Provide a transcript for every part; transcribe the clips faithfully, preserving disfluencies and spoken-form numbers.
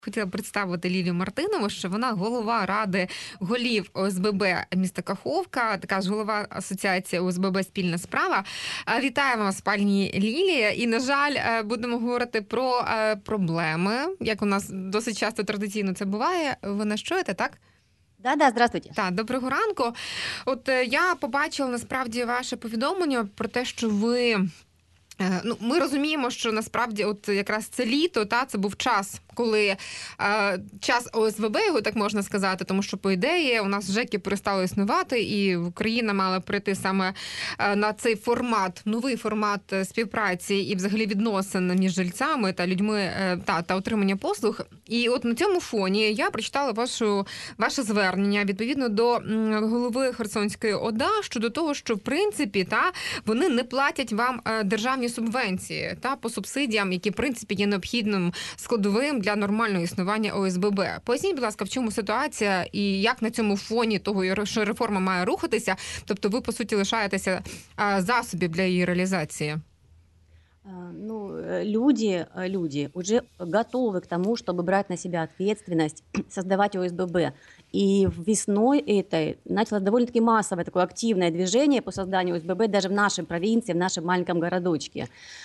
Хотіла представити Лілію Мартинову, що вона голова ради голів О С Б Б міста Каховка, така ж голова асоціації О С Б Б «Спільна справа». Вітаємо вас, пані Лілія. І, на жаль, будемо говорити про проблеми, як у нас досить часто традиційно це буває. Ви нас чуєте, так? Да-да, здравствуйте. Так, доброго ранку. От я побачила, насправді, ваше повідомлення про те, що ви... Ну, ми розуміємо, що насправді от якраз це літо, та, це був час, коли е, час О С В Б, його так можна сказати, тому що, по ідеї, у нас ЖЕКи перестали існувати, і Україна мала прийти саме е, на цей формат, новий формат співпраці і взагалі відносин між жильцями та людьми е, та, та отримання послуг. І от на цьому фоні я прочитала вашу, ваше звернення відповідно до м, голови Херсонської О Д А щодо того, що, в принципі, та, вони не платять вам е, державні субвенції та по субсидіям, які, в принципі, є необхідним складовим для нормального існування О С Б Б. Поясніть, будь ласка, в чому ситуація і як на цьому фоні того, що реформа має рухатися, тобто ви, по суті, лишаєтеся засобів для її реалізації? Ну, люди, люди уже готовы к тому, чтобы брать на себя ответственность, создавать О С Б Б. И весной этой началось довольно-таки массовое такое активное движение по созданию О С Б Б даже в нашей провинции, в нашем маленьком городочке.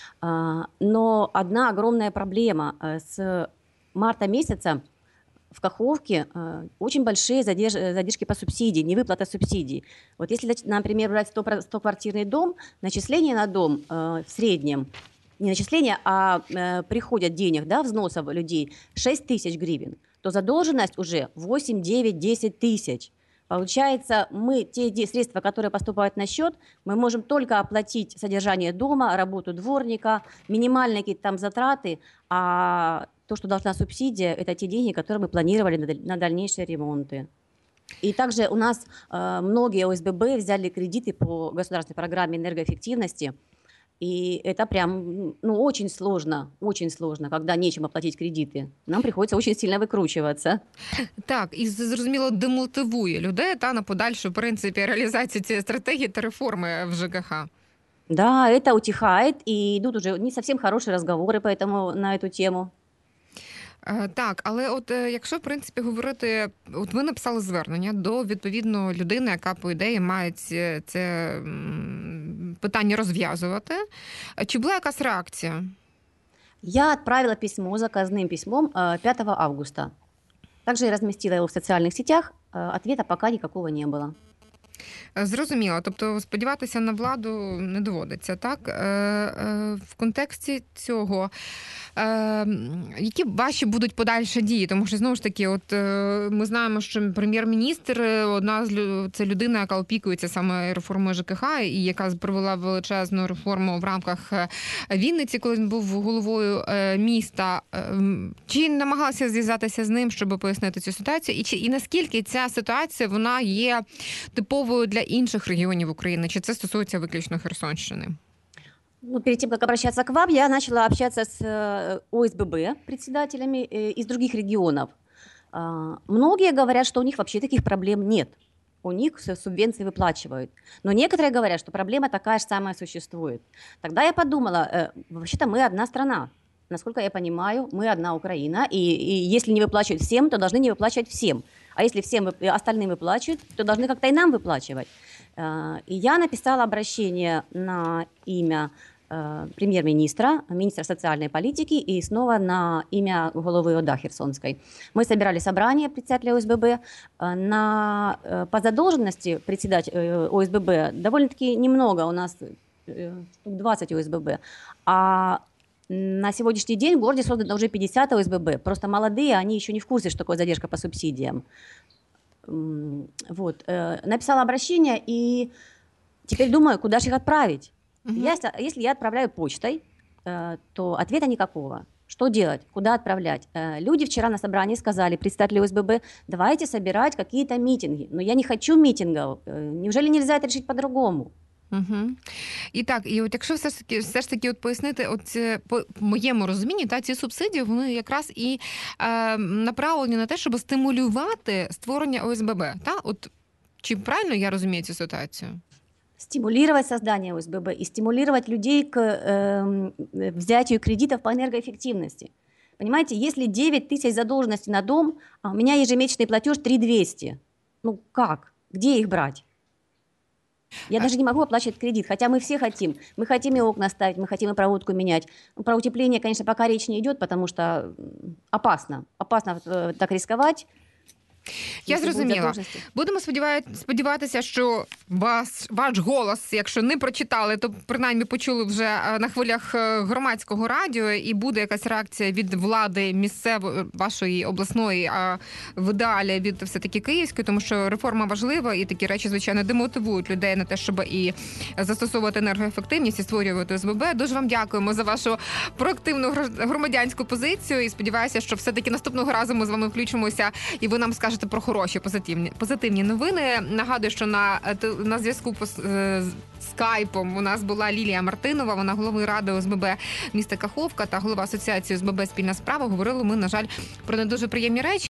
Но одна огромная проблема. С марта месяца в Каховке очень большие задержки по субсидии, невыплата субсидий. Вот если, например, брать сто-квартирный дом, начисление на дом в среднем, не начисление, а приходят денег, да, взносов людей шесть тысяч гривен, то задолженность уже восемь, девять, десять тысяч. Получается, мы те средства, которые поступают на счет, мы можем только оплатить содержание дома, работу дворника, минимальные какие-то там затраты, а то, что должна субсидия, это те деньги, которые мы планировали на дальнейшие ремонты. И также у нас э, многие О С Б Б взяли кредиты по государственной программе энергоэффективности. И это прям, ну, очень сложно, очень сложно, когда нечем оплатить кредиты. Нам приходится очень сильно викручуватися. Так, і зрозуміло, демотивує людей та на подальшу, в принципі, реалізацію цієї стратегії та реформи в Ж К Х. Да, это утихает, и идут уже не совсем хорошие разговоры поэтому, на эту тему. Так, але от якщо, в принципі, говорити, от ви написали звернення до, відповідно, людини, яка, по ідеї, має це, це питання розв'язувати. Чи була якась реакція? Я отправила письмо, заказным письмом пятого августа. Также я разместила его в социальных сетях. Ответа пока никакого не было. Зрозуміло. Тобто сподіватися на владу не доводиться, так? В контексті цього, які ваші будуть подальші дії? Тому що, знову ж таки, от ми знаємо, що прем'єр-міністр, одна з це людина, яка опікується саме реформою Ж К Х і яка провела величезну реформу в рамках Вінниці, коли він був головою міста. Чи намагалися зв'язатися з ним, щоб пояснити цю ситуацію? І, чи, і наскільки ця ситуація, вона є типовою для інших регіонів України? Чи це стосується виключно Херсонщини? Ну, перед тем, как обращаться к вам, я начала общаться с О С Б Б председателями из других регионов. Многие говорят, что у них вообще таких проблем нет. У них субвенции выплачивают. Но некоторые говорят, что проблема такая же самая существует. Тогда я подумала, вообще-то мы одна страна. Насколько я понимаю, мы одна Украина. И, и если не выплачивают всем, то должны не выплачивать всем. А если всем остальным выплачивают, то должны как-то и нам выплачивать. И я написала обращение на имя премьер-министра, министра социальной политики и снова на имя головы О Д А Херсонской. Мы собирали собрание председателя О С Б Б. На, по задолженности председателя О С Б Б довольно-таки немного, у нас двадцать О С Б Б. А на сегодняшний день в городе создано уже пятьдесят О С Б Б. Просто молодые, они еще не в курсе, что такое задержка по субсидиям. Вот. Написала обращение и теперь думаю, куда же их отправить. Угу. Я, если я отправляю почтой, то ответа никакого. Что делать? Куда отправлять? Люди вчера на собрании сказали, представители О С Б Б, давайте собирать какие-то митинги. Но я не хочу митингов. Неужели нельзя это решить по-другому? Угу. І так, і от якщо все ж таки, все ж таки от пояснити, от по моєму розумінні, та ці субсидії, вони якраз і е, направлені на те, щоб стимулювати створення О С Б Б. Та? От, чи правильно я розумію цю ситуацію? Стимулировать создание О С Б Б и стимулировать людей к э, взятию кредитов по энергоэффективности. Понимаете, если девять тысяч задолженности на дом, а у меня ежемесячный платеж три двести. Ну как? Где их брать? Я даже не могу оплачивать кредит, хотя мы все хотим. Мы хотим и окна ставить, мы хотим и проводку менять. Ну, про утепление, конечно, пока речь не идет, потому что м, опасно. Опасно э, так рисковать. Я Якщо будуть зрозуміла. задовженості. Будемо сподіваю- сподіватися, що вас, ваш голос, якщо не прочитали, то принаймні почули вже е, на хвилях е, громадського радіо, і буде якась реакція від влади місцевої, вашої обласної, а в ідеалі від все-таки київської, тому що реформа важлива, і такі речі, звичайно, демотивують людей на те, щоб і застосовувати енергоефективність і створювати ОСББ. Дуже вам дякуємо за вашу проактивну гра- громадянську позицію, і сподіваюся, що все-таки наступного разу ми з вами включимося, і ви нам скажете про хороші позитивні позитивні новини. Нагадую, що на те- на зв'язку по с- е, з скайпом у нас була Лілія Мартинова, вона голова ради ОСББ міста Каховка та голова асоціації ОСББ «Спільна справа». Говорили ми, на жаль, про не дуже приємні речі.